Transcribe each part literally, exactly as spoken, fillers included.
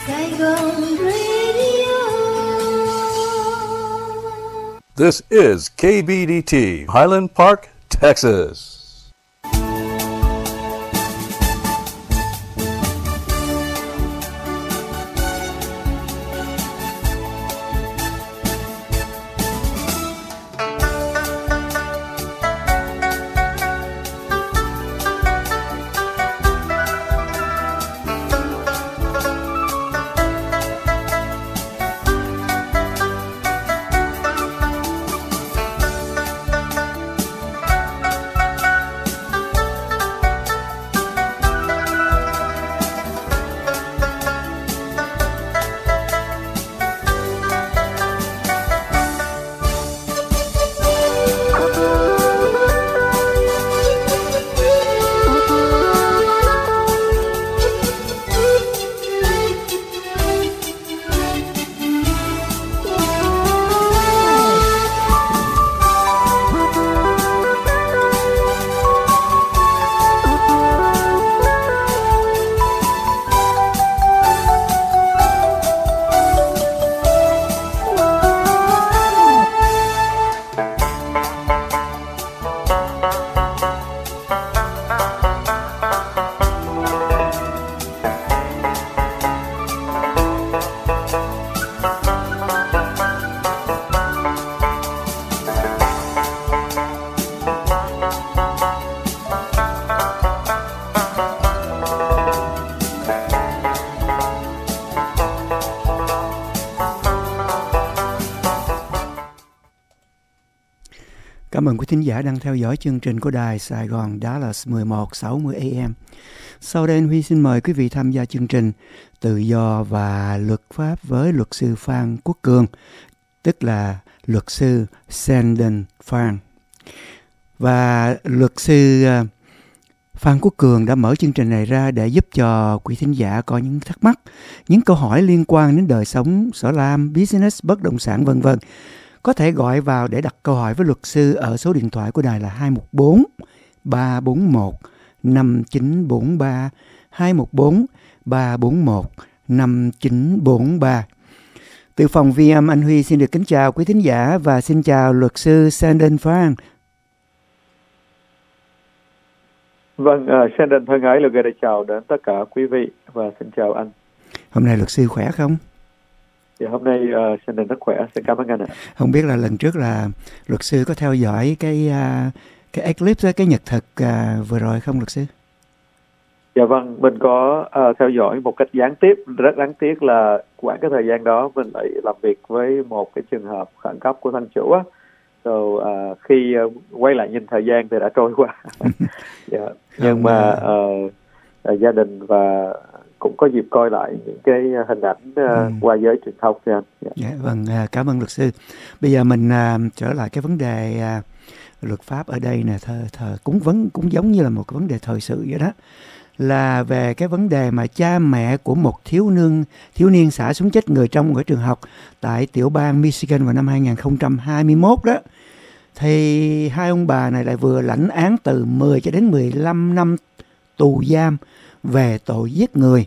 Saigon Radio. This is K B D T, Highland Park, Texas. Cảm ơn quý thính giả đang theo dõi chương trình của đài Sài Gòn Dallas mười một sáu mươi A M. Sau đây anh Huy xin mời quý vị tham gia chương trình Tự do và luật pháp với luật sư Phan Quốc Cường, tức là luật sư Sheldon Phan. Và luật sư Phan Quốc Cường đã mở chương trình này ra để giúp cho quý thính giả có những thắc mắc, những câu hỏi liên quan đến đời sống, sở làm, business, bất động sản vân vân. Có thể gọi vào để đặt câu hỏi với luật sư ở số điện thoại của đài là hai một bốn ba bốn một năm chín bốn ba, hai một bốn ba bốn một năm chín bốn ba. Từ phòng vê em, anh Huy xin được kính chào quý thính giả và xin chào luật sư Sheldon Phan. Vâng, uh, Sheldon thân ái là gửi lời chào đến tất cả quý vị và xin chào anh. Hôm nay luật sư khỏe không? Dạ, hôm nay uh, Sheldon rất khỏe, xin cảm ơn anh ạ. Không biết là lần trước là luật sư có theo dõi cái uh, cái eclipse, cái nhật thực uh, vừa rồi không luật sư? Dạ vâng, mình có uh, theo dõi một cách gián tiếp. Rất đáng tiếc là quãng cái thời gian đó mình lại làm việc với một cái trường hợp khẩn cấp của thân chủ á. Rồi so, uh, khi uh, quay lại nhìn thời gian thì đã trôi qua. Dạ. Nhưng mà uh, uh, gia đình và cũng có dịp coi lại những cái hình ảnh uh, ừ. qua giới truyền thông thì anh. Dạ. Dạ, vâng, cảm ơn luật sư. Bây giờ mình uh, trở lại cái vấn đề uh, luật pháp ở đây nè, thờ, thờ, cũng vẫn cũng giống như là một cái vấn đề thời sự vậy đó, là về cái vấn đề mà cha mẹ của một thiếu niên thiếu niên xả súng chết người trong một trường học tại tiểu bang Michigan vào năm hai không hai mốt đó. Thì hai ông bà này lại vừa lãnh án từ mười cho đến mười lăm năm tù giam về tội giết người.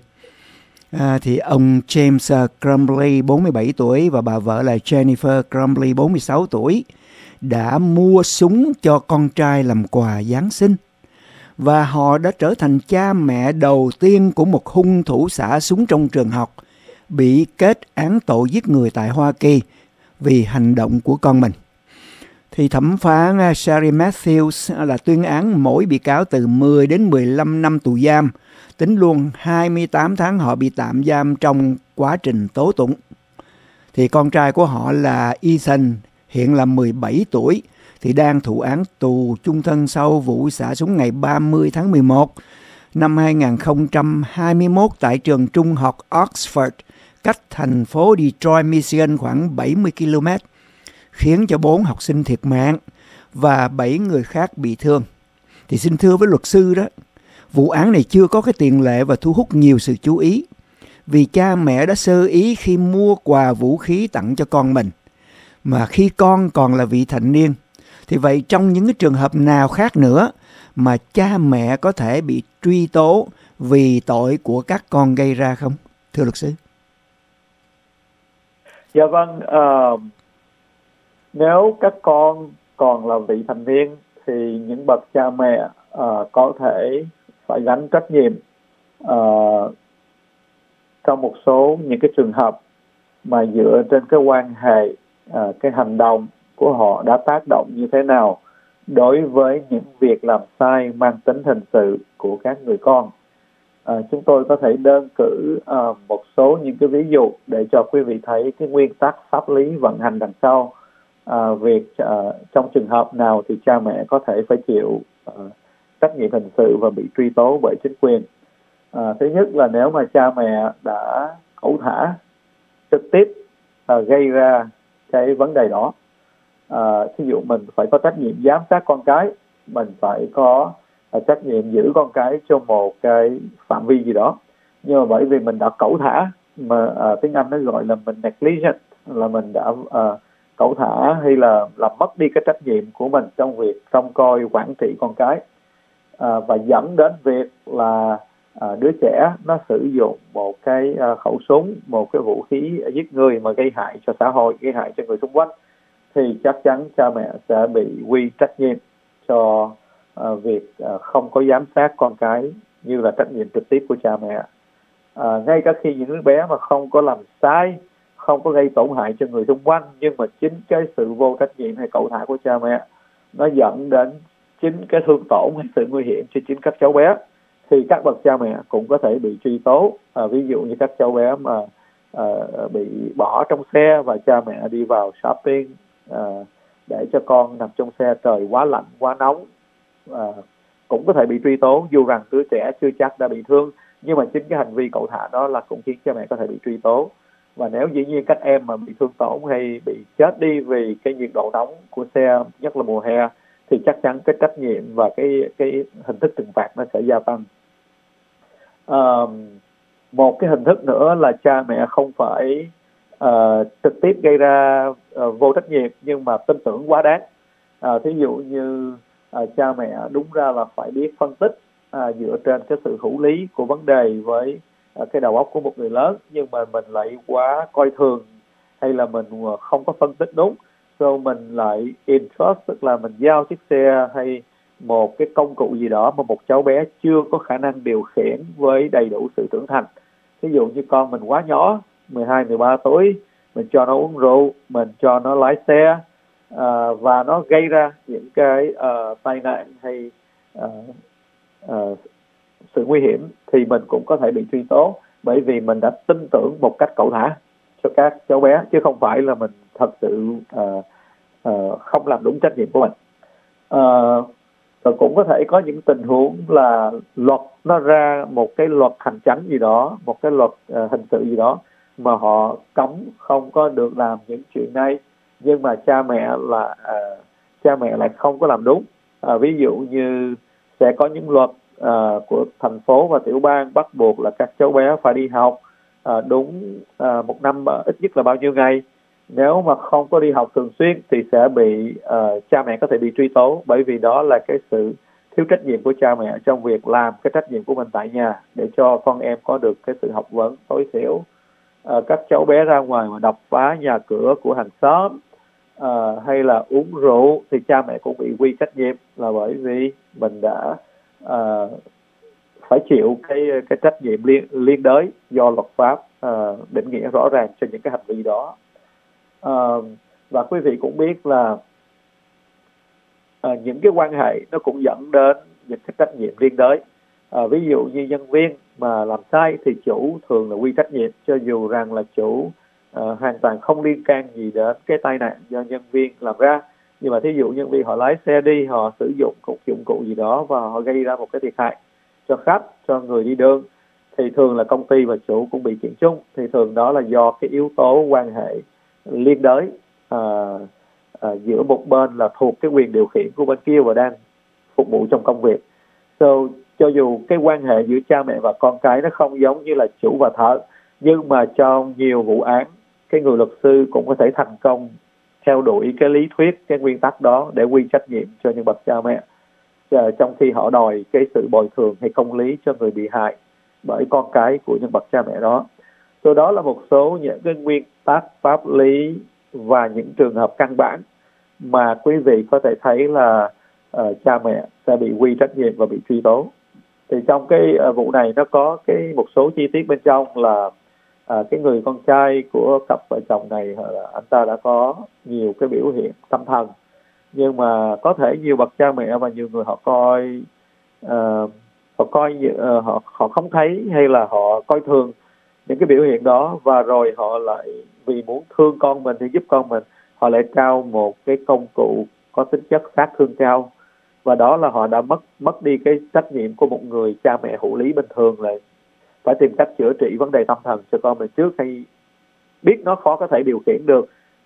À, thì ông James Crumbley bốn mươi bảy tuổi và bà vợ là Jennifer Crumbley bốn mươi sáu tuổi đã mua súng cho con trai làm quà Giáng sinh. Và họ đã trở thành cha mẹ đầu tiên của một hung thủ xả súng trong trường học bị kết án tội giết người tại Hoa Kỳ vì hành động của con mình. Thì thẩm phán Sherry Matthews là tuyên án mỗi bị cáo từ mười đến mười lăm năm tù giam, tính luôn hai mươi tám tháng họ bị tạm giam trong quá trình tố tụng. Thì con trai của họ là Ethan, hiện là mười bảy tuổi, thì đang thụ án tù chung thân sau vụ xả súng ngày ba mươi tháng mười một năm hai không hai mốt tại trường trung học Oxford, cách thành phố Detroit, Michigan khoảng bảy mươi ki lô mét, khiến cho bốn học sinh thiệt mạng và bảy người khác bị thương. Thì xin thưa với luật sư đó, vụ án này chưa có cái tiền lệ và thu hút nhiều sự chú ý, vì cha mẹ đã sơ ý khi mua quà vũ khí tặng cho con mình, mà khi con còn là vị thành niên. Thì vậy trong những cái trường hợp nào khác nữa mà cha mẹ có thể bị truy tố vì tội của các con gây ra không, thưa luật sư? Dạ vâng, uh, nếu các con còn là vị thành niên thì những bậc cha mẹ uh, có thể phải gánh trách nhiệm uh, trong một số những cái trường hợp mà dựa trên cái quan hệ, uh, cái hành động của họ đã tác động như thế nào đối với những việc làm sai mang tính hình sự của các người con. À, chúng tôi có thể đơn cử à, một số những cái ví dụ để cho quý vị thấy cái nguyên tắc pháp lý vận hành đằng sau à, việc à, trong trường hợp nào thì cha mẹ có thể phải chịu à, trách nhiệm hình sự và bị truy tố bởi chính quyền. À, thứ nhất là nếu mà cha mẹ đã cẩu thả trực tiếp à, gây ra cái vấn đề đó, à, ví dụ mình phải có trách nhiệm giám sát con cái, mình phải có à, trách nhiệm giữ con cái trong một cái phạm vi gì đó, nhưng mà bởi vì mình đã cẩu thả, mà à, tiếng Anh nó gọi là mình negligent, là mình đã à, cẩu thả hay là làm mất đi cái trách nhiệm của mình trong việc trông coi quản trị con cái, à, và dẫn đến việc là à, đứa trẻ nó sử dụng một cái à, khẩu súng, một cái vũ khí giết người mà gây hại cho xã hội, gây hại cho người xung quanh, thì chắc chắn cha mẹ sẽ bị quy trách nhiệm cho uh, việc uh, không có giám sát con cái như là trách nhiệm trực tiếp của cha mẹ. Uh, ngay cả khi những đứa bé mà không có làm sai, không có gây tổn hại cho người xung quanh, nhưng mà chính cái sự vô trách nhiệm hay cẩu thả của cha mẹ nó dẫn đến chính cái thương tổn hay sự nguy hiểm cho chính các cháu bé, thì các bậc cha mẹ cũng có thể bị truy tố. Uh, ví dụ như các cháu bé mà uh, bị bỏ trong xe và cha mẹ đi vào shopping, À, để cho con nằm trong xe, trời quá lạnh quá nóng, à, cũng có thể bị truy tố, dù rằng đứa trẻ chưa chắc đã bị thương, nhưng mà chính cái hành vi cẩu thả đó là cũng khiến cha mẹ có thể bị truy tố. Và nếu dĩ nhiên các em mà bị thương tổn hay bị chết đi vì cái nhiệt độ nóng của xe, nhất là mùa hè, thì chắc chắn cái trách nhiệm và cái cái hình thức trừng phạt nó sẽ gia tăng. À, một cái hình thức nữa là cha mẹ không phải Uh, trực tiếp gây ra uh, vô trách nhiệm nhưng mà tin tưởng quá đáng. Uh, thí dụ như uh, cha mẹ đúng ra là phải biết phân tích uh, dựa trên cái sự hữu lý của vấn đề với uh, cái đầu óc của một người lớn, nhưng mà mình lại quá coi thường hay là mình uh, không có phân tích đúng, so mình lại entrust, tức là mình giao chiếc xe hay một cái công cụ gì đó mà một cháu bé chưa có khả năng điều khiển với đầy đủ sự trưởng thành. Ví dụ như con mình quá nhỏ, mười hai, mười ba tuổi, mình cho nó uống rượu, mình cho nó lái xe, à, và nó gây ra những cái uh, tai nạn hay uh, uh, sự nguy hiểm, thì mình cũng có thể bị truy tố, bởi vì mình đã tin tưởng một cách cẩu thả cho các cháu bé, chứ không phải là mình thật sự uh, uh, không làm đúng trách nhiệm của mình. Uh, rồi cũng có thể có những tình huống là luật nó ra một cái luật hành chánh gì đó, một cái luật uh, hình sự gì đó, mà họ cấm không có được làm những chuyện này, nhưng mà cha mẹ là à, cha mẹ lại không có làm đúng. À, ví dụ như sẽ có những luật à, của thành phố và tiểu bang bắt buộc là các cháu bé phải đi học à, đúng à, một năm ít nhất là bao nhiêu ngày. Nếu mà không có đi học thường xuyên thì sẽ bị à, cha mẹ có thể bị truy tố, bởi vì đó là cái sự thiếu trách nhiệm của cha mẹ trong việc làm cái trách nhiệm của mình tại nhà để cho con em có được cái sự học vấn tối thiểu. À, các cháu bé ra ngoài mà đập phá nhà cửa của hàng xóm à, hay là uống rượu thì cha mẹ cũng bị quy trách nhiệm, là bởi vì mình đã à, phải chịu cái cái trách nhiệm liên liên đới do luật pháp à, định nghĩa rõ ràng cho những cái hành vi đó. À, và quý vị cũng biết là à, những cái quan hệ nó cũng dẫn đến những cái trách nhiệm liên đới. À, ví dụ như nhân viên mà làm sai thì chủ thường là quy trách nhiệm, cho dù rằng là chủ uh, hoàn toàn không liên can gì đến cái tai nạn do nhân viên làm ra, nhưng mà thí dụ nhân viên họ lái xe đi, họ sử dụng một dụng cụ gì đó và họ gây ra một cái thiệt hại cho khách, cho người đi đường, thì thường là công ty và chủ cũng bị kiện chung. Thì thường đó là do cái yếu tố quan hệ liên đới uh, uh, giữa một bên là thuộc cái quyền điều khiển của bên kia và đang phục vụ trong công việc. So, cho dù cái quan hệ giữa cha mẹ và con cái nó không giống như là chủ và thợ, nhưng mà trong nhiều vụ án, cái người luật sư cũng có thể thành công theo đuổi cái lý thuyết, cái nguyên tắc đó để quy trách nhiệm cho những bậc cha mẹ, trong khi họ đòi cái sự bồi thường hay công lý cho người bị hại bởi con cái của những bậc cha mẹ đó. So đó là một số những cái nguyên tắc pháp lý và những trường hợp căn bản mà quý vị có thể thấy là uh, cha mẹ sẽ bị quy trách nhiệm và bị truy tố. Thì trong cái uh, vụ này nó có cái một số chi tiết bên trong là uh, cái người con trai của cặp vợ chồng này, uh, anh ta đã có nhiều cái biểu hiện tâm thần, nhưng mà có thể nhiều bậc cha mẹ và nhiều người họ coi uh, họ coi uh, họ họ không thấy, hay là họ coi thường những cái biểu hiện đó, và rồi họ lại vì muốn thương con mình thì giúp con mình, họ lại trao một cái công cụ có tính chất sát thương cao, và đó là họ đã mất mất đi cái trách nhiệm của một người cha mẹ hữu lý bình thường, là phải tìm cách chữa trị vấn đề tâm thần cho con mình trước, hay biết nó khó có thể điều khiển được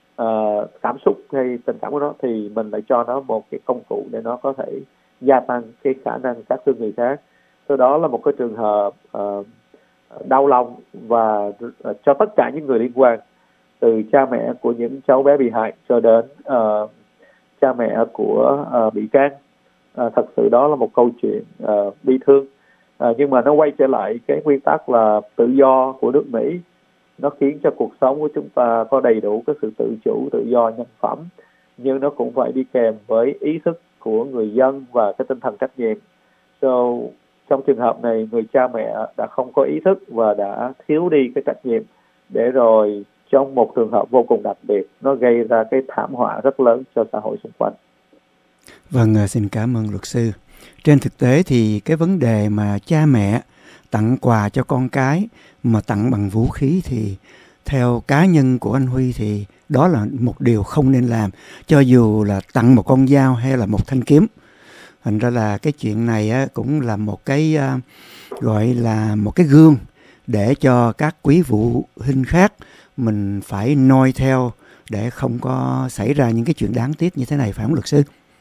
uh, cảm xúc hay tình cảm của nó, thì mình lại cho nó một cái công cụ để nó có thể gia tăng cái khả năng sát thương người khác. Sau đó là một cái trường hợp uh, đau lòng và uh, cho tất cả những người liên quan, từ cha mẹ của những cháu bé bị hại cho đến uh, cha mẹ của uh, bị can. Uh, thật sự đó là một câu chuyện uh, bi thương, uh, nhưng mà nó quay trở lại cái nguyên tắc là tự do của nước Mỹ. Nó khiến cho cuộc sống của chúng ta có đầy đủ cái sự tự chủ, tự do, nhân phẩm, nhưng nó cũng phải đi kèm với ý thức của người dân và cái tinh thần trách nhiệm. So, trong trường hợp này, người cha mẹ đã không có ý thức và đã thiếu đi cái trách nhiệm, để rồi trong một trường hợp vô cùng đặc biệt, nó gây ra cái thảm họa rất lớn cho xã hội xung quanh. Vâng, xin cảm ơn luật sư. Trên thực tế thì cái vấn đề mà cha mẹ tặng quà cho con cái mà tặng bằng vũ khí thì theo cá nhân của anh Huy thì đó là một điều không nên làm, cho dù là tặng một con dao hay là một thanh kiếm. Thành ra là cái chuyện này á, cũng là một cái uh, gọi là một cái gương để cho các quý phụ huynh khác mình phải noi theo để không có xảy ra những cái chuyện đáng tiếc như thế này, phải không luật sư?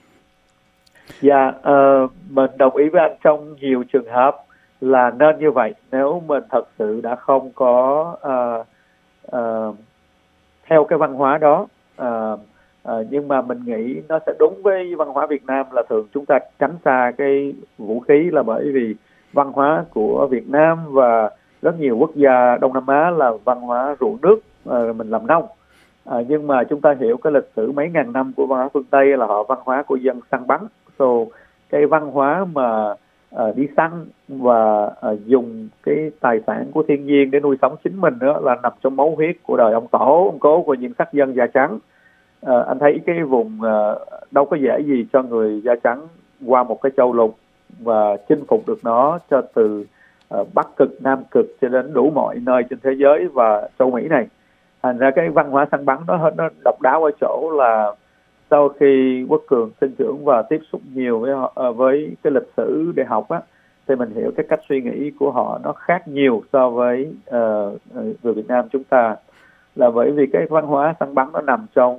Dạ, uh, mình đồng ý với anh trong nhiều trường hợp là nên như vậy. Nếu mình thật sự đã không có uh, uh, theo cái văn hóa đó, uh, uh, nhưng mà mình nghĩ nó sẽ đúng với văn hóa Việt Nam là thường chúng ta tránh xa cái vũ khí, là bởi vì văn hóa của Việt Nam và rất nhiều quốc gia Đông Nam Á là văn hóa ruộng nước, uh, mình làm nông. À, nhưng mà chúng ta hiểu cái lịch sử mấy ngàn năm của văn hóa phương Tây là họ văn hóa của dân săn bắn. So, cái văn hóa mà uh, đi săn và uh, dùng cái tài sản của thiên nhiên để nuôi sống chính mình đó là nằm trong máu huyết của đời ông tổ, ông cố của những sắc dân da trắng. Uh, anh thấy cái vùng uh, đâu có dễ gì cho người da trắng qua một cái châu lục và chinh phục được nó, cho từ uh, Bắc Cực, Nam Cực cho đến đủ mọi nơi trên thế giới và châu Mỹ này. Thành ra cái văn hóa săn bắn nó nó độc đáo ở chỗ là sau khi Quốc Cường sinh trưởng và tiếp xúc nhiều với họ, với cái lịch sử đại học á, thì mình hiểu cái cách suy nghĩ của họ nó khác nhiều so với uh, người Việt Nam chúng ta, là bởi vì cái văn hóa săn bắn nó nằm trong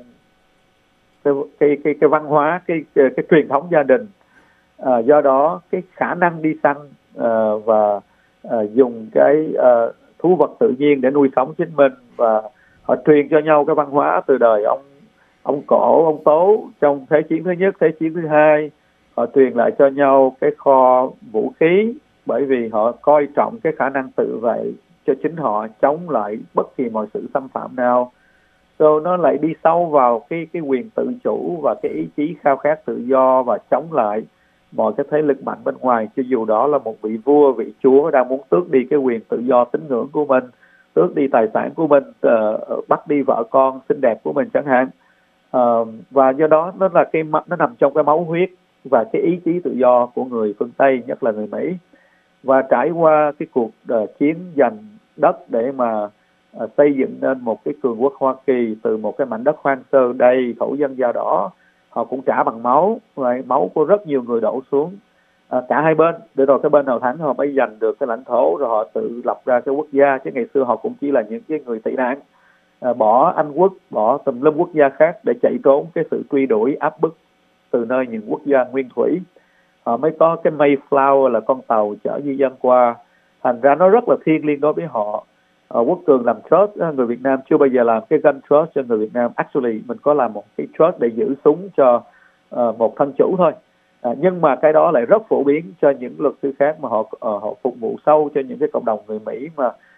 cái cái cái, cái văn hóa cái, cái cái truyền thống gia đình. Uh, do đó cái khả năng đi săn uh, và uh, dùng cái uh, thú vật tự nhiên để nuôi sống chính mình, và họ truyền cho nhau cái văn hóa từ đời ông ông Cổ, ông Tố trong Thế chiến thứ nhất, Thế chiến thứ hai. Họ truyền lại cho nhau cái kho vũ khí, bởi vì họ coi trọng cái khả năng tự vệ cho chính họ, chống lại bất kỳ mọi sự xâm phạm nào. So nó lại đi sâu vào cái cái quyền tự chủ và cái ý chí khao khát tự do, và chống lại mọi cái thế lực mạnh bên ngoài, cho dù đó là một vị vua, vị chúa đang muốn tước đi cái quyền tự do tín ngưỡng của mình, tước đi tài sản của mình, uh, bắt đi vợ con xinh đẹp của mình chẳng hạn. Uh, và do đó nó là cái nó nằm trong cái máu huyết và cái ý chí tự do của người phương Tây, nhất là người Mỹ. Và trải qua cái cuộc uh, chiến giành đất để mà uh, xây dựng nên một cái cường quốc Hoa Kỳ từ một cái mảnh đất hoang sơ đầy thổ dân da đỏ, họ cũng trả bằng máu, và máu của rất nhiều người đổ xuống. À, cả hai bên, để rồi cái bên nào thắng họ mới giành được cái lãnh thổ, rồi họ tự lập ra cái quốc gia. Chứ ngày xưa họ cũng chỉ là những cái người tị nạn, à, bỏ Anh quốc, bỏ tùm lum quốc gia khác để chạy trốn cái sự truy đuổi áp bức từ nơi những quốc gia nguyên thủy. Họ mới có cái Mayflower là con tàu chở di dân qua. Thành ra nó rất là thiêng liêng đối với họ. À, Quốc Cường làm trust, người Việt Nam chưa bao giờ làm cái gun trust cho người Việt Nam. Actually mình có làm một cái trust để giữ súng cho uh, một thân chủ thôi. À, nhưng mà cái đó lại rất phổ biến cho những luật sư khác mà họ uh, họ phục vụ sâu cho những cái cộng đồng người Mỹ mà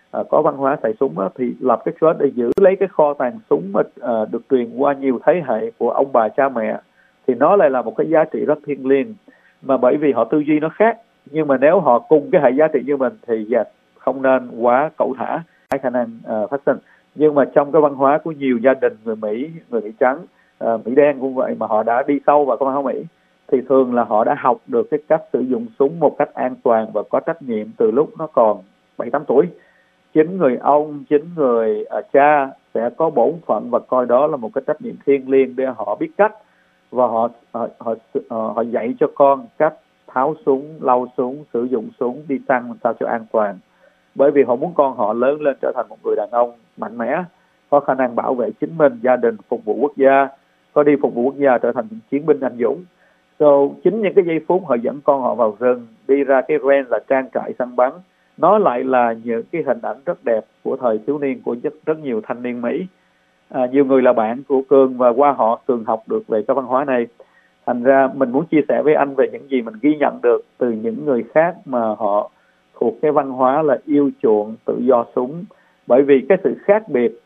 uh, có văn hóa xài súng á, thì lập cái trust để giữ lấy cái kho tàng súng mà uh, được truyền qua nhiều thế hệ của ông bà cha mẹ, thì nó lại là một cái giá trị rất thiêng liêng. Mà bởi vì họ tư duy nó khác, nhưng mà nếu họ cùng cái hệ giá trị như mình thì yes, không nên quá cẩu thả, hay khả năng uh, phát sinh. Nhưng mà trong cái văn hóa của nhiều gia đình người Mỹ, người Mỹ trắng, uh, Mỹ đen cũng vậy, mà họ đã đi sâu vào cái văn hóa Mỹ, thì thường là họ đã học được cái cách sử dụng súng một cách an toàn và có trách nhiệm từ lúc nó còn bảy tám tuổi. Chính người ông, chính người uh, cha sẽ có bổn phận và coi đó là một cái trách nhiệm thiêng liêng để họ biết cách, và họ họ họ, họ dạy cho con cách tháo súng, lau súng, sử dụng súng, đi săn làm sao cho an toàn. Bởi vì họ muốn con họ lớn lên trở thành một người đàn ông mạnh mẽ, có khả năng bảo vệ chính mình, gia đình, phục vụ quốc gia, có đi phục vụ quốc gia trở thành những chiến binh anh dũng. So, chính những cái giây phút họ dẫn con họ vào rừng, đi ra cái range là trang trại săn bắn, nó lại là những cái hình ảnh rất đẹp của thời thiếu niên của rất, rất nhiều thanh niên Mỹ. À, nhiều người là bạn của Cường và qua họ Cường học được về cái văn hóa này. Thành ra mình muốn chia sẻ với anh về những gì mình ghi nhận được từ những người khác mà họ thuộc cái văn hóa là yêu chuộng tự do súng. Bởi vì cái sự khác biệt,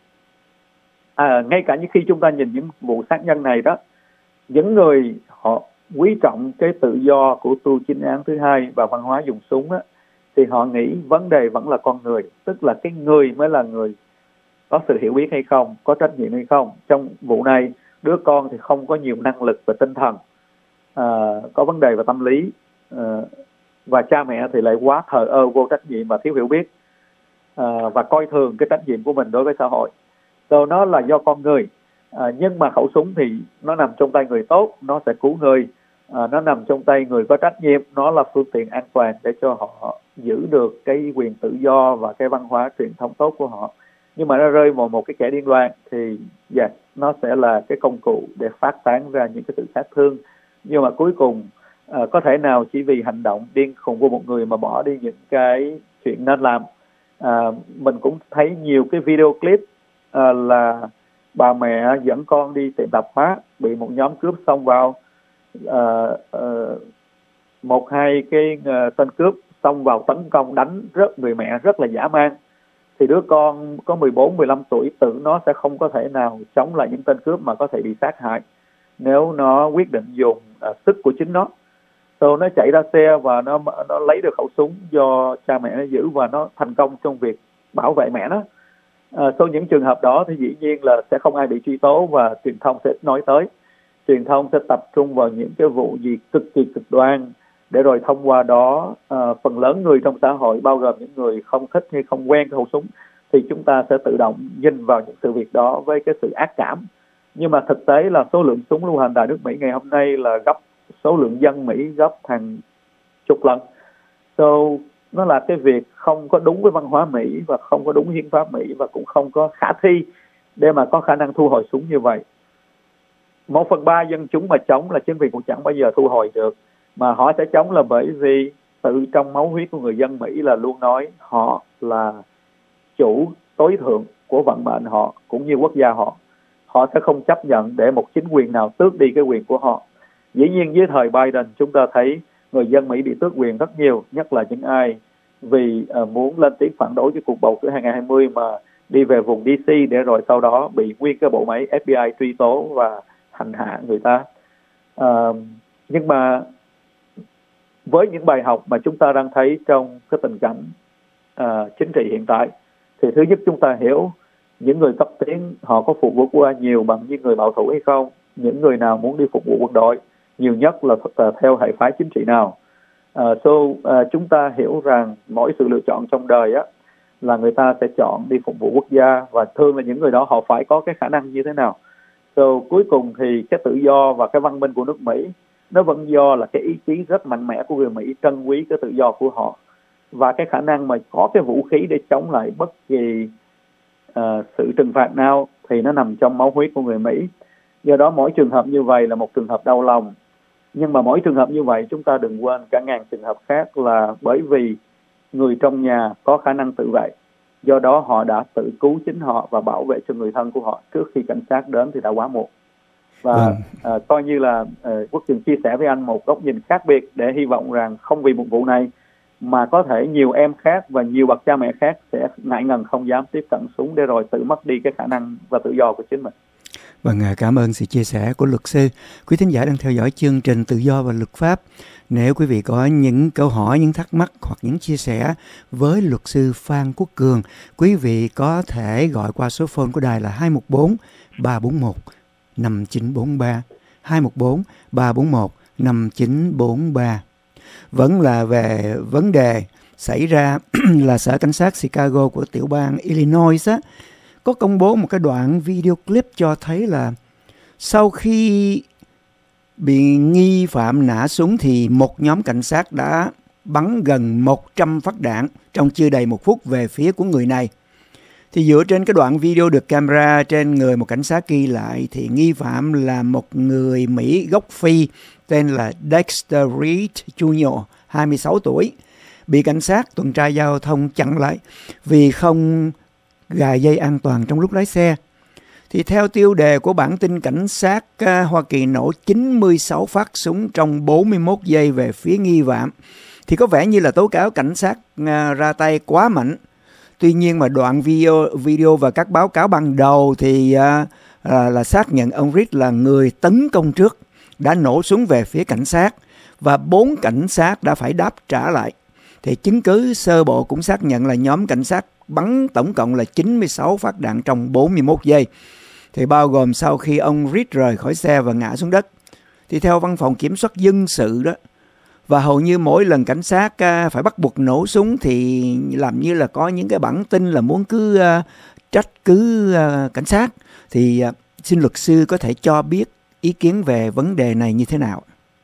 à, ngay cả những khi chúng ta nhìn những vụ sát nhân này đó, những người họ quý trọng cái tự do của tu chính án thứ hai và văn hóa dùng súng á, thì họ nghĩ vấn đề vẫn là con người, tức là cái người mới là người có sự hiểu biết hay không, có trách nhiệm hay không. Trong vụ này, đứa con thì không có nhiều năng lực về tinh thần, à, có vấn đề về tâm lý, à, và cha mẹ thì lại quá thờ ơ, vô trách nhiệm và thiếu hiểu biết, à, và coi thường cái trách nhiệm của mình đối với xã hội. So, nó là do con người, à, nhưng mà khẩu súng thì nó nằm trong tay người tốt, nó sẽ cứu người. À, nó nằm trong tay người có trách nhiệm, nó là phương tiện an toàn để cho họ giữ được cái quyền tự do và cái văn hóa truyền thống tốt của họ. Nhưng mà nó rơi vào một cái kẻ điên loạn thì yeah, nó sẽ là cái công cụ để phát tán ra những cái sự sát thương. Nhưng mà cuối cùng à, có thể nào chỉ vì hành động điên khùng của một người mà bỏ đi những cái chuyện nên làm. À, mình cũng thấy nhiều cái video clip à, là bà mẹ dẫn con đi tiệm tạp hóa, bị một nhóm cướp xông vào, à, à, một hai cái uh, tên cướp xông vào tấn công đánh rất người mẹ rất là dã man. Thì đứa con có mười bốn mười lăm tuổi tự nó sẽ không có thể nào chống lại những tên cướp mà có thể bị sát hại nếu nó quyết định dùng uh, sức của chính nó. So, nó chạy ra xe và nó nó lấy được khẩu súng do cha mẹ nó giữ, và nó thành công trong việc bảo vệ mẹ nó. À, sau những trường hợp đó thì dĩ nhiên là sẽ không ai bị truy tố và truyền thông sẽ nói tới. Truyền thông sẽ tập trung vào những cái vụ gì cực kỳ cực đoan, để rồi thông qua đó à, phần lớn người trong xã hội, bao gồm những người không thích hay không quen cái khẩu súng, thì chúng ta sẽ tự động nhìn vào những sự việc đó với cái sự ác cảm. Nhưng mà thực tế là số lượng súng lưu hành tại nước Mỹ ngày hôm nay là gấp số lượng dân Mỹ gấp hàng chục lần. So, nó là cái việc không có đúng với văn hóa Mỹ và không có đúng hiến pháp Mỹ, và cũng không có khả thi để mà có khả năng thu hồi súng như vậy. Một phần ba dân chúng mà chống là chính vì cũng chẳng bao giờ thu hồi được, mà họ sẽ chống là bởi vì tự trong máu huyết của người dân Mỹ là luôn nói họ là chủ tối thượng của vận mệnh họ cũng như quốc gia họ. Họ sẽ không chấp nhận để một chính quyền nào tước đi cái quyền của họ. Dĩ nhiên dưới thời Biden chúng ta thấy người dân Mỹ bị tước quyền rất nhiều, nhất là những ai vì uh, muốn lên tiếng phản đối cái cuộc bầu cử hai không hai không mà đi về vùng đê xê để rồi sau đó bị nguyên cái bộ máy ép bê i truy tố và hành hạ người ta. Uh, nhưng mà với những bài học mà chúng ta đang thấy trong cái tình cảnh uh, chính trị hiện tại, thì thứ nhất chúng ta hiểu những người cấp tiến họ có phục vụ qua nhiều bằng những người bảo thủ hay không, những người nào muốn đi phục vụ quân đội nhiều nhất là theo hệ phái chính trị nào. Uh, so uh, chúng ta hiểu rằng mỗi sự lựa chọn trong đời á là người ta sẽ chọn đi phục vụ quốc gia, và thường là những người đó họ phải có cái khả năng như thế nào. So cuối cùng thì cái tự do và cái văn minh của nước Mỹ nó vẫn do là cái ý chí rất mạnh mẽ của người Mỹ trân quý cái tự do của họ, và cái khả năng mà có cái vũ khí để chống lại bất kỳ uh, sự trừng phạt nào thì nó nằm trong máu huyết của người Mỹ. Do đó mỗi trường hợp như vậy là một trường hợp đau lòng. Nhưng mà mỗi trường hợp như vậy chúng ta đừng quên cả ngàn trường hợp khác là bởi vì người trong nhà có khả năng tự vệ. Do đó họ đã tự cứu chính họ và bảo vệ cho người thân của họ trước khi cảnh sát đến thì đã quá muộn. Và vâng. à, coi như là à, Quốc Trường chia sẻ với anh một góc nhìn khác biệt để hy vọng rằng không vì một vụ này mà có thể nhiều em khác và nhiều bậc cha mẹ khác sẽ ngại ngần không dám tiếp cận súng để rồi tự mất đi cái khả năng và tự do của chính mình. Vâng, cảm ơn sự chia sẻ của luật sư. Quý thính giả đang theo dõi chương trình Tự do và Luật pháp. Nếu quý vị có những câu hỏi, những thắc mắc hoặc những chia sẻ với luật sư Phan Quốc Cường, quý vị có thể gọi qua số phone của đài là hai một bốn ba bốn một năm chín bốn ba, hai một bốn ba bốn một năm chín bốn ba. Vẫn là về vấn đề xảy ra là Sở Cảnh sát Chicago của tiểu bang Illinois á, có công bố một cái đoạn video clip cho thấy là sau khi bị nghi phạm nã súng thì một nhóm cảnh sát đã bắn gần một trăm phát đạn trong chưa đầy một phút về phía của người này. Thì dựa trên cái đoạn video được camera trên người một cảnh sát ghi lại thì nghi phạm là một người Mỹ gốc Phi tên là Dexter Reed Junior, hai mươi sáu tuổi, bị cảnh sát tuần tra giao thông chặn lại vì không gài dây an toàn trong lúc lái xe. Thì theo tiêu đề của bản tin, cảnh sát Hoa Kỳ nổ chín mươi sáu phát súng trong bốn mươi mốt giây về phía nghi phạm. Thì có vẻ như là tố cáo cảnh sát ra tay quá mạnh. Tuy nhiên mà đoạn video, video và các báo cáo ban đầu thì à, à, là xác nhận ông Reed là người tấn công trước, đã nổ súng về phía cảnh sát và bốn cảnh sát đã phải đáp trả lại. Thì chứng cứ sơ bộ cũng xác nhận là nhóm cảnh sát bắn tổng cộng là chín mươi sáu phát đạn trong bốn mươi mốt giây. Thì bao gồm sau khi ông Reed rời khỏi xe và ngã xuống đất. Thì theo văn phòng kiểm soát dân sự đó, và hầu như mỗi lần cảnh sát phải bắt buộc nổ súng thì làm như là có những cái bản tin là muốn cứ uh, trách cứ uh, cảnh sát. Thì uh, xin luật sư có thể cho biết ý kiến về vấn đề này như thế nào?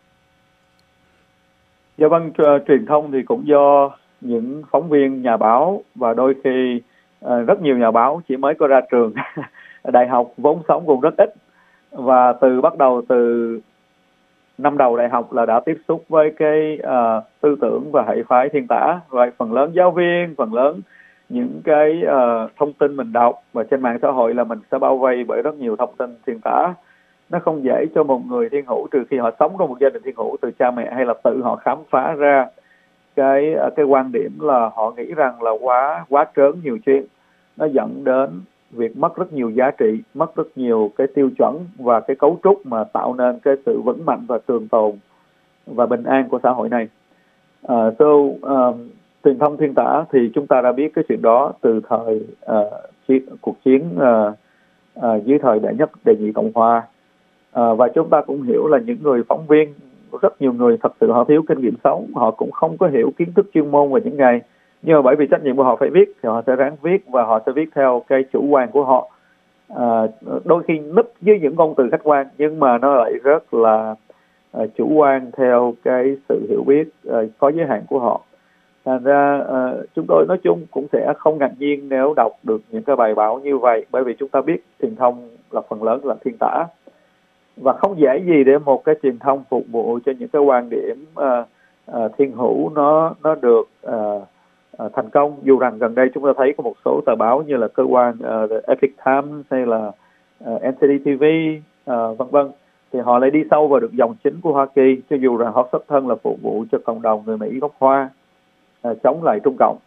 Dạ vâng, truyền thông thì cũng do những phóng viên, nhà báo và đôi khi uh, rất nhiều nhà báo chỉ mới có ra trường đại học, vốn sống cũng rất ít, và từ bắt đầu từ năm đầu đại học là đã tiếp xúc với cái uh, tư tưởng và hệ phái thiên tả, và phần lớn giáo viên, phần lớn những cái uh, thông tin mình đọc và trên mạng xã hội là mình sẽ bao vây bởi rất nhiều thông tin thiên tả. Nó không dễ cho một người thiên hữu, trừ khi họ sống trong một gia đình thiên hữu từ cha mẹ, hay là tự họ khám phá ra cái cái quan điểm là họ nghĩ rằng là quá quá trớn nhiều chuyện, nó dẫn đến việc mất rất nhiều giá trị, mất rất nhiều cái tiêu chuẩn và cái cấu trúc mà tạo nên cái sự vững mạnh và trường tồn và bình an của xã hội này. Uh, so uh, truyền thông thiên tả thì chúng ta đã biết cái chuyện đó từ thời uh, chiến, cuộc chiến uh, uh, dưới thời đệ nhất, đệ nhị Cộng hòa, uh, và chúng ta cũng hiểu là những người phóng viên, rất nhiều người thật sự họ thiếu kinh nghiệm sống, họ cũng không có hiểu kiến thức chuyên môn về những ngày, nhưng mà bởi vì trách nhiệm của họ phải viết thì họ sẽ ráng viết, và họ sẽ viết theo cái chủ quan của họ, à, đôi khi núp dưới những ngôn từ khách quan nhưng mà nó lại rất là à, chủ quan theo cái sự hiểu biết à, có giới hạn của họ. Thành ra à, chúng tôi nói chung cũng sẽ không ngạc nhiên nếu đọc được những cái bài báo như vậy, bởi vì chúng ta biết truyền thông là phần lớn là thiên tả, và không dễ gì để một cái truyền thông phục vụ cho những cái quan điểm à, à, thiên hữu nó nó được à, À, thành công. Dù rằng gần đây chúng ta thấy có một số tờ báo như là cơ quan uh, The Epic Times hay là uh, en xê đê tê vê uh, vân vân, thì họ lại đi sâu vào được dòng chính của Hoa Kỳ, cho dù rằng họ xuất thân là phục vụ cho cộng đồng người Mỹ gốc Hoa, uh, chống lại Trung Cộng.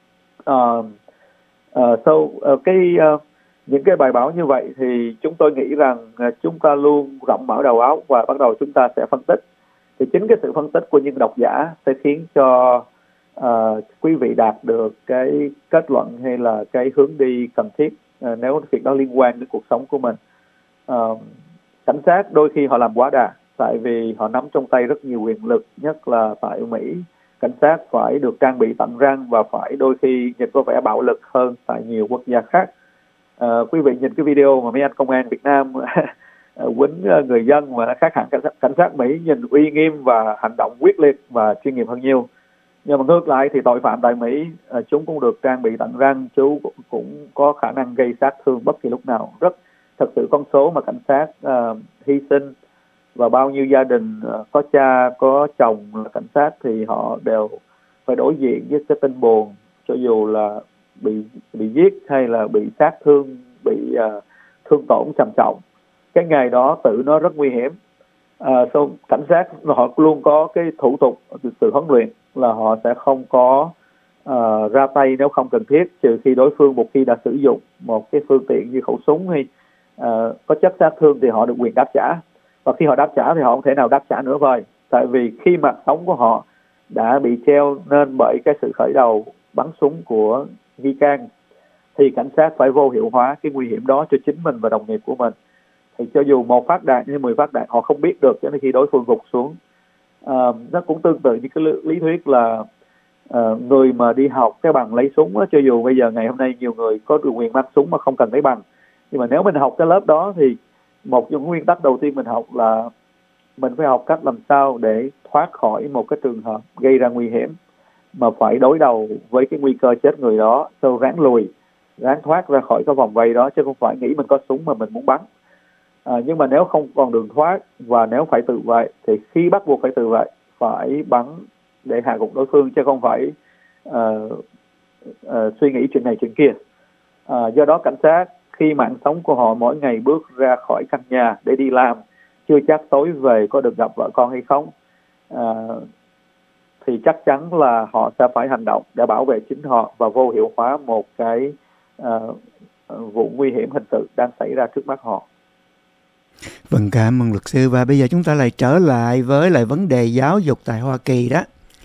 Uh, uh, so uh, cái uh, những cái bài báo như vậy thì chúng tôi nghĩ rằng uh, chúng ta luôn rộng mở đầu óc và bắt đầu chúng ta sẽ phân tích. Thì chính cái sự phân tích của những độc giả sẽ khiến cho Uh, quý vị đạt được cái kết luận hay là cái hướng đi cần thiết uh, nếu việc đó liên quan đến cuộc sống của mình. Uh, cảnh sát đôi khi họ làm quá đà, tại vì họ nắm trong tay rất nhiều quyền lực, nhất là tại Mỹ. Cảnh sát phải được trang bị tận răng và phải đôi khi nhìn có vẻ bạo lực hơn tại nhiều quốc gia khác. Uh, quý vị nhìn cái video mà mấy anh công an Việt Nam quýnh người dân mà nó khác hẳn cảnh sát, cảnh sát Mỹ nhìn uy nghiêm và hành động quyết liệt và chuyên nghiệp hơn nhiều. Nhưng mà ngược lại thì tội phạm tại Mỹ, à, chúng cũng được trang bị tận răng, chúng cũng, cũng có khả năng gây sát thương bất kỳ lúc nào. Rất thật sự con số mà cảnh sát à, hy sinh, và bao nhiêu gia đình à, có cha, có chồng là cảnh sát thì họ đều phải đối diện với cái tin buồn, cho dù là bị bị giết hay là bị sát thương, bị à, thương tổn trầm trọng. Cái ngày đó tự nó rất nguy hiểm. À, so, cảnh sát họ luôn có cái thủ tục sự huấn luyện là họ sẽ không có uh, ra tay nếu không cần thiết, trừ khi đối phương một khi đã sử dụng một cái phương tiện như khẩu súng hay uh, có chất sát thương thì họ được quyền đáp trả. Và khi họ đáp trả thì họ không thể nào đáp trả nữa rồi, tại vì khi mạng sống của họ đã bị treo nên bởi cái sự khởi đầu bắn súng của nghi can, thì cảnh sát phải vô hiệu hóa cái nguy hiểm đó cho chính mình và đồng nghiệp của mình. Thì cho dù một phát đạn hay mười phát đạn họ không biết được cho đến khi đối phương gục xuống. À, nó cũng tương tự như cái lý thuyết là à, người mà đi học cái bằng lấy súng á, cho dù bây giờ ngày hôm nay nhiều người có được quyền mang súng mà không cần lấy bằng, nhưng mà nếu mình học cái lớp đó thì một trong những nguyên tắc đầu tiên mình học là mình phải học cách làm sao để thoát khỏi một cái trường hợp gây ra nguy hiểm mà phải đối đầu với cái nguy cơ chết người đó, sau ráng lùi, ráng thoát ra khỏi cái vòng vây đó, chứ không phải nghĩ mình có súng mà mình muốn bắn. À, nhưng mà nếu không còn đường thoát và nếu phải tự vệ thì khi bắt buộc phải tự vệ, phải bắn để hạ gục đối phương, chứ không phải uh, uh, suy nghĩ chuyện này chuyện kia. À, do đó cảnh sát khi mạng sống của họ mỗi ngày bước ra khỏi căn nhà để đi làm, chưa chắc tối về có được gặp vợ con hay không, à, thì chắc chắn là họ sẽ phải hành động để bảo vệ chính họ và vô hiệu hóa một cái uh, vụ nguy hiểm hình sự đang xảy ra trước mắt họ. Vâng, cảm ơn luật sư. Và bây giờ chúng ta lại trở lại với lại vấn đề giáo dục tại Hoa Kỳ đó.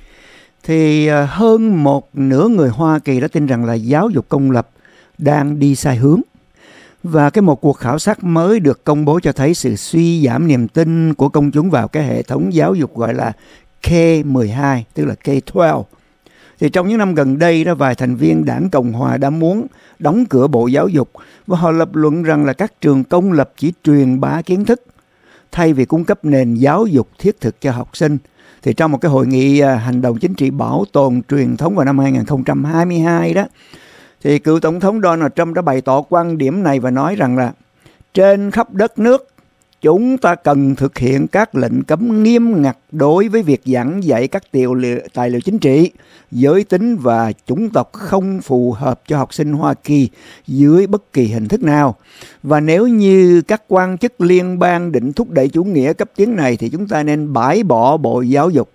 Thì hơn một nửa người Hoa Kỳ đã tin rằng là giáo dục công lập đang đi sai hướng. Và cái một cuộc khảo sát mới được công bố cho thấy sự suy giảm niềm tin của công chúng vào cái hệ thống giáo dục gọi là K mười hai, tức là K mười hai. Thì trong những năm gần đây đó, vài thành viên đảng Cộng Hòa đã muốn đóng cửa Bộ Giáo dục và họ lập luận rằng là các trường công lập chỉ truyền bá kiến thức thay vì cung cấp nền giáo dục thiết thực cho học sinh. Thì trong một cái hội nghị hành động chính trị bảo tồn truyền thống vào năm hai không hai hai đó, thì cựu Tổng thống Donald Trump đã bày tỏ quan điểm này và nói rằng là trên khắp đất nước chúng ta cần thực hiện các lệnh cấm nghiêm ngặt đối với việc giảng dạy các tài liệu, tài liệu chính trị, giới tính và chủng tộc không phù hợp cho học sinh Hoa Kỳ dưới bất kỳ hình thức nào. Và nếu như các quan chức liên bang định thúc đẩy chủ nghĩa cấp tiến này thì chúng ta nên bãi bỏ Bộ Giáo dục.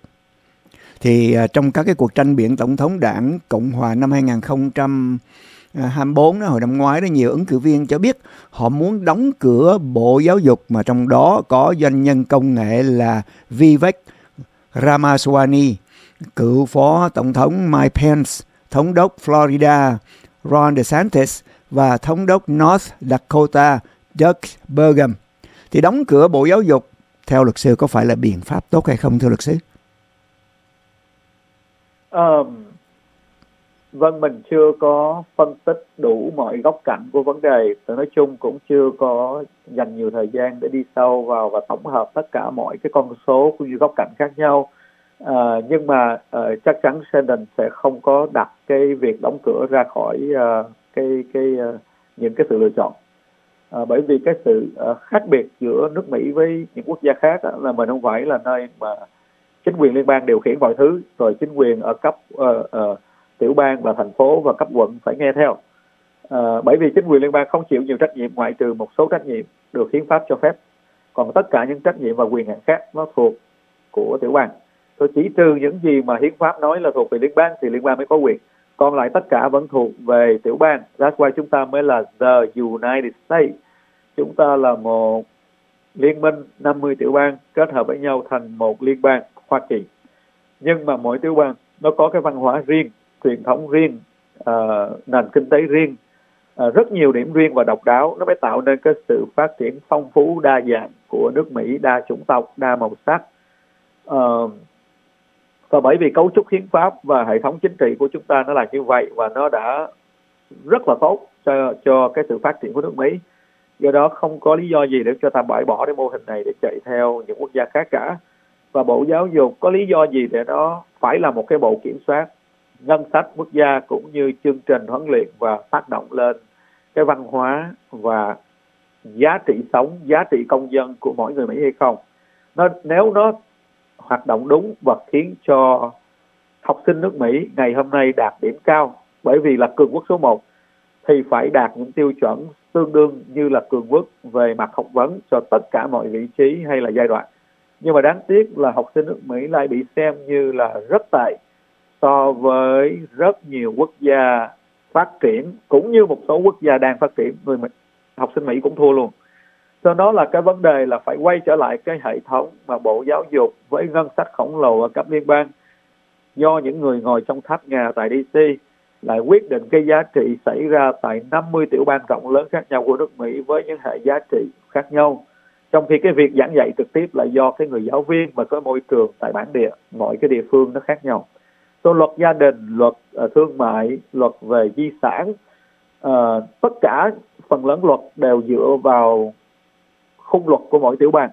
Thì uh, trong các cái cuộc tranh biện tổng thống đảng Cộng Hòa năm hai không hai tư đó, hồi năm ngoái đó, nhiều ứng cử viên cho biết họ muốn đóng cửa Bộ Giáo dục, mà trong đó có doanh nhân công nghệ là Vivek Ramaswamy, cựu phó tổng thống Mike Pence, thống đốc Florida Ron DeSantis và thống đốc North Dakota Doug Burgum. Thì đóng cửa Bộ Giáo dục theo luật sư có phải là biện pháp tốt hay không, thưa luật sư? Um, vâng, mình chưa có phân tích đủ mọi góc cạnh của vấn đề. Tôi nói chung cũng chưa có dành nhiều thời gian để đi sâu vào và tổng hợp tất cả mọi cái con số cũng như góc cạnh khác nhau. À, nhưng mà uh, chắc chắn Sheldon sẽ không có đặt cái việc đóng cửa ra khỏi uh, cái cái uh, những cái sự lựa chọn. À, bởi vì cái sự uh, khác biệt giữa nước Mỹ với những quốc gia khác là mình không phải là nơi mà chính quyền liên bang điều khiển mọi thứ, rồi chính quyền ở cấp uh, uh, tiểu bang và thành phố và cấp quận phải nghe theo. Uh, bởi vì chính quyền liên bang không chịu nhiều trách nhiệm ngoại trừ một số trách nhiệm được hiến pháp cho phép. Còn tất cả những trách nhiệm và quyền hạn khác nó thuộc của tiểu bang. Tôi chỉ trừ những gì mà hiến pháp nói là thuộc về liên bang thì liên bang mới có quyền. Còn lại tất cả vẫn thuộc về tiểu bang. That's why chúng ta mới là the United States. Chúng ta là một liên minh năm mươi tiểu bang kết hợp với nhau thành một liên bang Hoa Kỳ. Nhưng mà mỗi tiểu bang nó có cái văn hóa riêng, truyền thống riêng, uh, nền kinh tế riêng, uh, rất nhiều điểm riêng và độc đáo. Nó mới tạo nên cái sự phát triển phong phú đa dạng của nước Mỹ, đa chủng tộc, đa màu sắc. Uh, và bởi vì cấu trúc hiến pháp và hệ thống chính trị của chúng ta nó là như vậy và nó đã rất là tốt cho, cho cái sự phát triển của nước Mỹ. Do đó không có lý do gì để cho ta bãi bỏ cái mô hình này để chạy theo những quốc gia khác cả. Và Bộ Giáo dục có lý do gì để nó phải là một cái bộ kiểm soát ngân sách quốc gia cũng như chương trình huấn luyện và tác động lên cái văn hóa và giá trị sống, giá trị công dân của mỗi người Mỹ hay không? Nó, nếu nó hoạt động đúng và khiến cho học sinh nước Mỹ ngày hôm nay đạt điểm cao, bởi vì là cường quốc số một, thì phải đạt những tiêu chuẩn tương đương như là cường quốc về mặt học vấn cho tất cả mọi vị trí hay là giai đoạn. Nhưng mà đáng tiếc là học sinh nước Mỹ lại bị xem như là rất tệ so với rất nhiều quốc gia phát triển, cũng như một số quốc gia đang phát triển. Người Mỹ, học sinh Mỹ cũng thua luôn. Do đó là cái vấn đề là phải quay trở lại cái hệ thống mà Bộ Giáo dục với ngân sách khổng lồ ở cấp liên bang, do những người ngồi trong tháp ngà tại đê xê lại quyết định cái giá trị xảy ra tại năm mươi tiểu bang rộng lớn khác nhau của nước Mỹ với những hệ giá trị khác nhau. Trong khi cái việc giảng dạy trực tiếp là do cái người giáo viên và cái môi trường tại bản địa, mọi cái địa phương nó khác nhau. So, luật gia đình, luật uh, thương mại, luật về di sản, uh, tất cả phần lớn luật đều dựa vào khung luật của mỗi tiểu bang.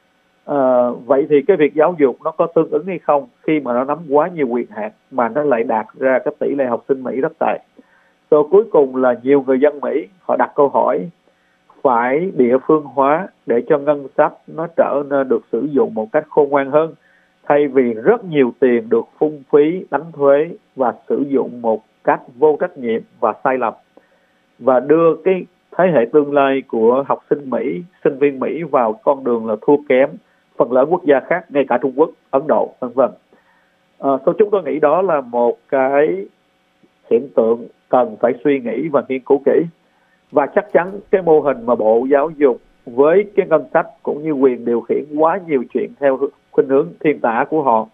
Uh, vậy thì cái việc giáo dục nó có tương ứng hay không khi mà nó nắm quá nhiều quyền hạn mà nó lại đạt ra cái tỷ lệ học sinh Mỹ rất tệ. So, cuối cùng là nhiều người dân Mỹ họ đặt câu hỏi phải địa phương hóa để cho ngân sách nó trở nên được sử dụng một cách khôn ngoan hơn, thay vì rất nhiều tiền được phung phí, đánh thuế và sử dụng một cách vô trách nhiệm và sai lầm, và đưa cái thế hệ tương lai của học sinh Mỹ, sinh viên Mỹ vào con đường là thua kém phần lớn quốc gia khác, ngay cả Trung Quốc, Ấn Độ, vân vân. À, so chúng tôi nghĩ đó là một cái hiện tượng cần phải suy nghĩ và nghiên cứu kỹ. Và chắc chắn cái mô hình mà Bộ Giáo dục với cái ngân sách cũng như quyền điều khiển quá nhiều chuyện theo khuynh hướng thiên tả của họ,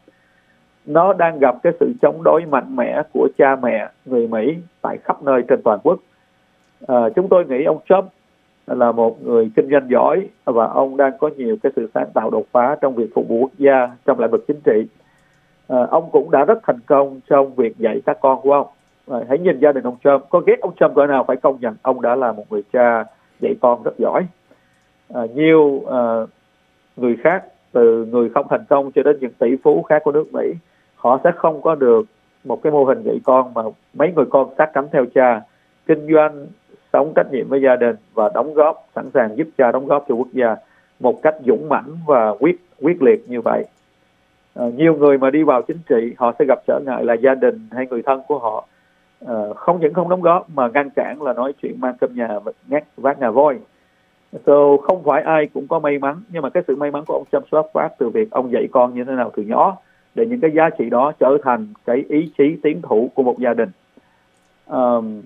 nó đang gặp cái sự chống đối mạnh mẽ của cha mẹ người Mỹ tại khắp nơi trên toàn quốc. À, chúng tôi nghĩ ông Trump là một người kinh doanh giỏi và ông đang có nhiều cái sự sáng tạo đột phá trong việc phục vụ quốc gia trong lĩnh vực chính trị. À, ông cũng đã rất thành công trong việc dạy các con của ông. À, hãy nhìn gia đình ông Trump, có ghét ông Trump cỡ nào phải công nhận ông đã là một người cha dạy con rất giỏi. À, nhiều à, người khác, từ người không thành công cho đến những tỷ phú khác của nước Mỹ, họ sẽ không có được một cái mô hình dạy con mà mấy người con sát cánh theo cha, kinh doanh, sống trách nhiệm với gia đình và đóng góp, sẵn sàng giúp cha đóng góp cho quốc gia một cách dũng mãnh và quyết quyết liệt như vậy. À, nhiều người mà đi vào chính trị họ sẽ gặp trở ngại là gia đình hay người thân của họ à, không những không đóng góp mà ngăn cản, là nói chuyện mang cơm nhà ngắt vác ngà voi. So, không phải ai cũng có may mắn, nhưng mà cái sự may mắn của ông Trump xuất phát từ việc ông dạy con như thế nào từ nhỏ để những cái giá trị đó trở thành cái ý chí tiến thủ của một gia đình. Um,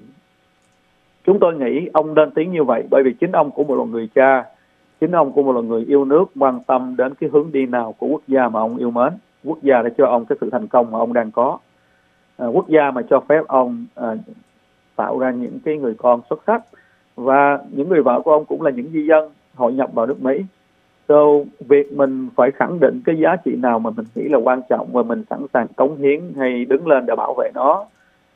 chúng tôi nghĩ ông nên tiến như vậy bởi vì chính ông cũng một là người cha, chính ông cũng một là người yêu nước, quan tâm đến cái hướng đi nào của quốc gia mà ông yêu mến, quốc gia đã cho ông cái sự thành công mà ông đang có, à, quốc gia mà cho phép ông à, tạo ra những cái người con xuất sắc, và những người vợ của ông cũng là những di dân hội nhập vào nước Mỹ. So, việc mình phải khẳng định cái giá trị nào mà mình nghĩ là quan trọng và mình sẵn sàng cống hiến hay đứng lên để bảo vệ nó,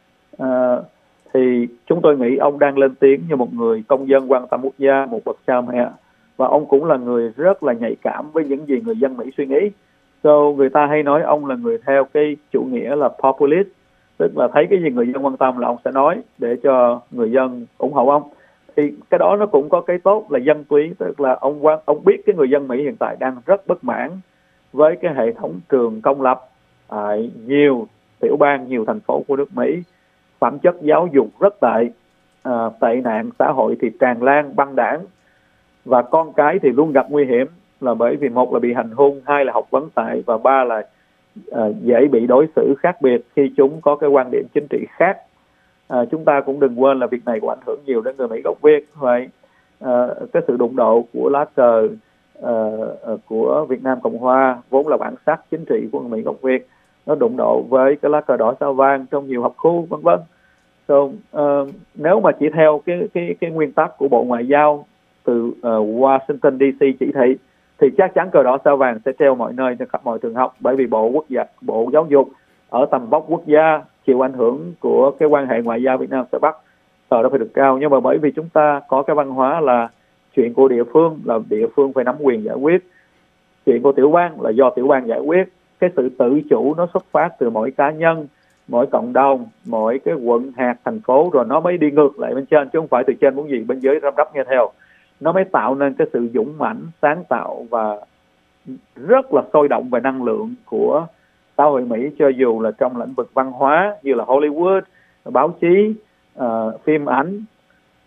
à, thì chúng tôi nghĩ ông đang lên tiếng như một người công dân quan tâm quốc gia, một bậc cha mẹ, và ông cũng là người rất là nhạy cảm với những gì người dân Mỹ suy nghĩ. So, người ta hay nói ông là người theo cái chủ nghĩa là populist, tức là thấy cái gì người dân quan tâm là ông sẽ nói để cho người dân ủng hộ ông. Thì cái đó nó cũng có cái tốt là dân túy, tức là ông quan ông biết cái người dân Mỹ hiện tại đang rất bất mãn với cái hệ thống trường công lập tại nhiều tiểu bang, nhiều thành phố của nước Mỹ. Phẩm chất giáo dục rất tệ, à, tệ nạn xã hội thì tràn lan, băng đảng, và con cái thì luôn gặp nguy hiểm, là bởi vì một là bị hành hung, hai là học vấn tệ, và ba là à, dễ bị đối xử khác biệt khi chúng có cái quan điểm chính trị khác. À, chúng ta cũng đừng quên là việc này cũng ảnh hưởng nhiều đến người Mỹ gốc Việt. Vậy à, cái sự đụng độ của lá cờ à, của Việt Nam Cộng Hòa vốn là bản sắc chính trị của người Mỹ gốc Việt, nó đụng độ với cái lá cờ đỏ sao vàng trong nhiều học khu, vân vân. So, uh, nếu mà chỉ theo cái cái cái nguyên tắc của Bộ Ngoại giao từ uh, Washington đê xê chỉ thị, thì chắc chắn cờ đỏ sao vàng sẽ treo mọi nơi trên khắp mọi trường học, bởi vì Bộ Quốc gia, Bộ Giáo dục ở tầm vóc quốc gia chịu ảnh hưởng của cái quan hệ ngoại giao Việt Nam sẽ bắt cờ đó phải được cao. Nhưng mà bởi vì chúng ta có cái văn hóa là chuyện của địa phương, là địa phương phải nắm quyền giải quyết, chuyện của tiểu bang là do tiểu bang giải quyết. Cái sự tự chủ nó xuất phát từ mỗi cá nhân, mỗi cộng đồng, mỗi cái quận, hạt, thành phố, rồi nó mới đi ngược lại bên trên, chứ không phải từ trên muốn gì bên dưới răm rắp nghe theo. Nó mới tạo nên cái sự dũng mãnh, sáng tạo và rất là sôi động về năng lượng của xã hội Mỹ, cho dù là trong lĩnh vực văn hóa như là Hollywood, báo chí, uh, phim ảnh,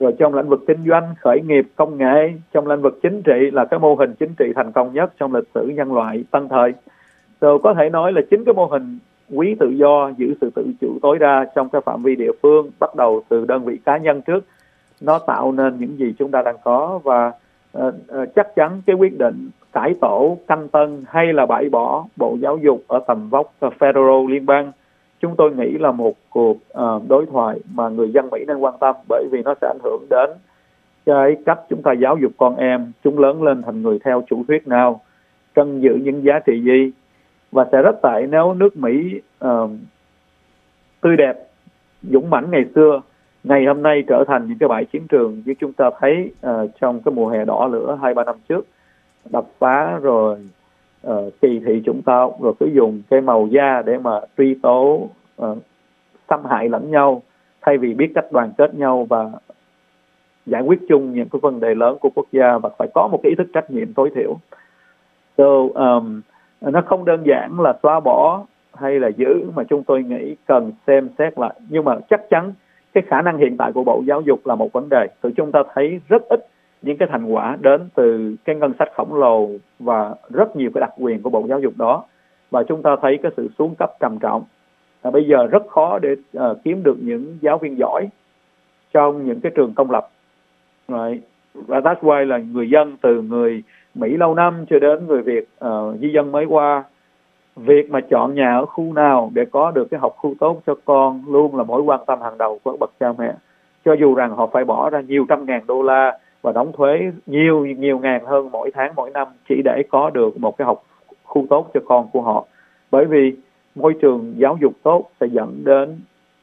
Rồi trong lĩnh vực kinh doanh, khởi nghiệp, công nghệ, trong lĩnh vực chính trị là cái mô hình chính trị thành công nhất trong lịch sử nhân loại tân thời. Rồi có thể nói là chính cái mô hình quý tự do, giữ sự tự chủ tối đa trong cái phạm vi địa phương, bắt đầu từ đơn vị cá nhân trước, nó tạo nên những gì chúng ta đang có. Và uh, uh, chắc chắn cái quyết định cải tổ, canh tân hay là bãi bỏ Bộ Giáo dục ở tầm vóc uh, federal liên bang, chúng tôi nghĩ là một cuộc uh, đối thoại mà người dân Mỹ nên quan tâm, bởi vì nó sẽ ảnh hưởng đến cái cách chúng ta giáo dục con em, chúng lớn lên thành người theo chủ thuyết nào, trân giữ những giá trị gì. Và sẽ rất tệ nếu nước Mỹ uh, tươi đẹp, dũng mãnh ngày xưa, ngày hôm nay trở thành những cái bãi chiến trường như chúng ta thấy uh, trong cái mùa hè đỏ lửa hai ba năm trước, đập phá rồi uh, kỳ thị chủng tộc, rồi sử dụng cái màu da để mà truy tố, uh, xâm hại lẫn nhau, thay vì biết cách đoàn kết nhau và giải quyết chung những cái vấn đề lớn của quốc gia và phải có một cái ý thức trách nhiệm tối thiểu. So, um, nó không đơn giản là xóa bỏ hay là giữ, mà chúng tôi nghĩ cần xem xét lại. Nhưng mà chắc chắn cái khả năng hiện tại của Bộ Giáo dục là một vấn đề. Tụi chúng ta thấy rất ít những cái thành quả đến từ cái ngân sách khổng lồ và rất nhiều cái đặc quyền của Bộ Giáo dục đó. Và chúng ta thấy cái sự xuống cấp trầm trọng. À, bây giờ rất khó để uh, kiếm được những giáo viên giỏi trong những cái trường công lập. Right. Và that's why là người dân, từ người Mỹ lâu năm cho đến người Việt uh, di dân mới qua, việc mà chọn nhà ở khu nào để có được cái học khu tốt cho con luôn là mối quan tâm hàng đầu của bậc cha mẹ, cho dù rằng họ phải bỏ ra nhiều trăm ngàn đô la và đóng thuế nhiều nhiều ngàn hơn mỗi tháng mỗi năm chỉ để có được một cái học khu tốt cho con của họ. Bởi vì môi trường giáo dục tốt sẽ dẫn đến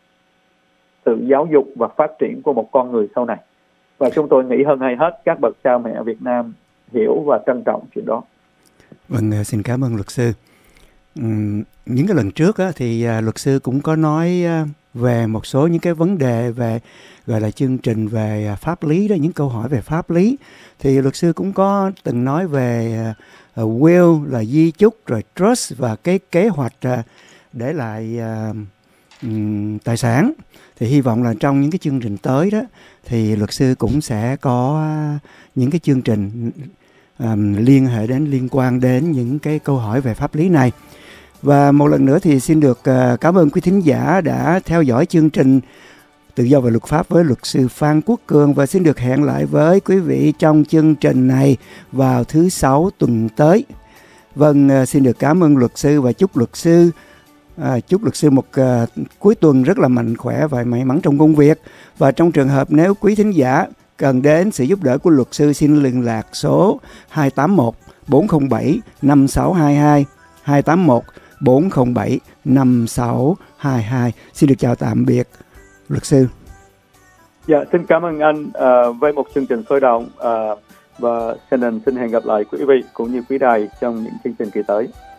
sự giáo dục và phát triển của một con người sau này. Và chúng tôi nghĩ hơn ai hết các bậc cha mẹ Việt Nam hiểu và trân trọng chuyện đó. Vâng, xin cảm ơn luật sư. Uhm, những cái lần trước á, thì à, luật sư cũng có nói à, về một số những cái vấn đề về gọi là chương trình về à, pháp lý đó, những câu hỏi về pháp lý. Thì luật sư cũng có từng nói về à, à, will là di chúc, rồi trust và cái kế hoạch à, để lại à, um, tài sản. Thì hy vọng là trong những cái chương trình tới đó thì luật sư cũng sẽ có những cái chương trình um, liên hệ đến, liên quan đến những cái câu hỏi về pháp lý này. Và một lần nữa thì xin được uh, cảm ơn quý thính giả đã theo dõi chương trình Tự do và Luật pháp với luật sư Phan Quốc Cường, và xin được hẹn lại với quý vị trong chương trình này vào thứ Sáu tuần tới. Vâng, uh, xin được cảm ơn luật sư và chúc luật sư À, chúc luật sư một uh, cuối tuần rất là mạnh khỏe và may mắn trong công việc. Và trong trường hợp nếu quý thính giả cần đến sự giúp đỡ của luật sư, xin liên lạc số hai tám một bốn không bảy năm sáu hai hai, hai tám một bốn không bảy năm sáu hai hai. Xin được chào tạm biệt luật sư. Dạ, xin cảm ơn anh uh, với một chương trình sôi động, uh, và xin, xin hẹn gặp lại quý vị cũng như quý đài trong những chương trình kỳ tới.